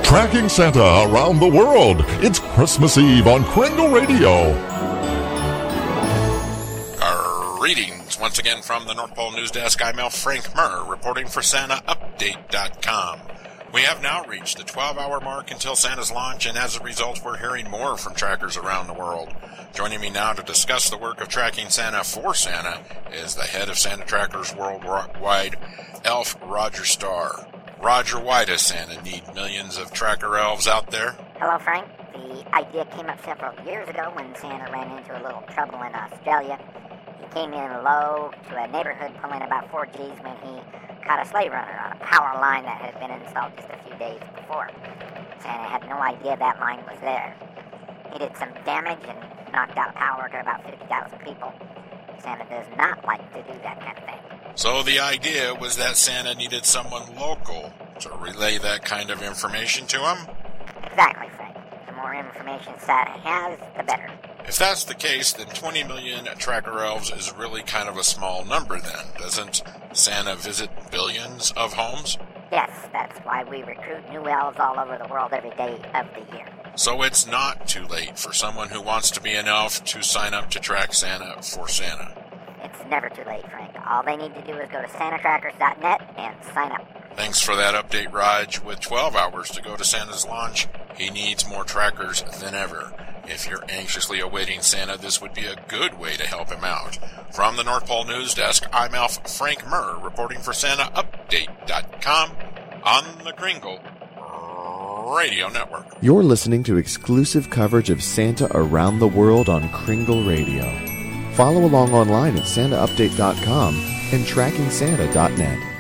Tracking Santa around the world. It's Christmas Eve on Kringle Radio. Greetings once again from the North Pole News Desk. I'm Al Frank Murr, reporting for SantaUpdate.com. We have now reached the 12-hour mark until Santa's launch, and as a result, we're hearing more from trackers around the world. Joining me now to discuss the work of tracking Santa for Santa is the head of Santa Trackers Worldwide, Elf Roger Starr. Roger, why does Santa need millions of tracker elves out there? Hello, Frank. The idea came up several years ago when Santa ran into a little trouble in Australia. He came in low to a neighborhood pulling about 4 Gs when he caught a sleigh runner on a power line that had been installed just a few days before. Santa had no idea that line was there. He did some damage and knocked out power to about 50,000 people. Santa does not like to do that kind of thing. So the idea was that Santa needed someone local to relay that kind of information to him? Exactly, Frank. The more information Santa has, the better. If that's the case, then 20 million tracker elves is really kind of a small number then. Doesn't Santa visit billions of homes? Yes, that's why we recruit new elves all over the world every day of the year. So it's not too late for someone who wants to be an elf to sign up to track Santa for Santa. It's never too late, Frank. All they need to do is go to santatrackers.net and sign up. Thanks for that update, Raj. With 12 hours to go to Santa's launch, he needs more trackers than ever. If you're anxiously awaiting Santa, this would be a good way to help him out. From the North Pole News Desk, I'm Alf Frank Murr, reporting for SantaUpdate.com on the Kringle Radio Network. You're listening to exclusive coverage of Santa around the world on Kringle Radio. Follow along online at SantaUpdate.com and TrackingSanta.net.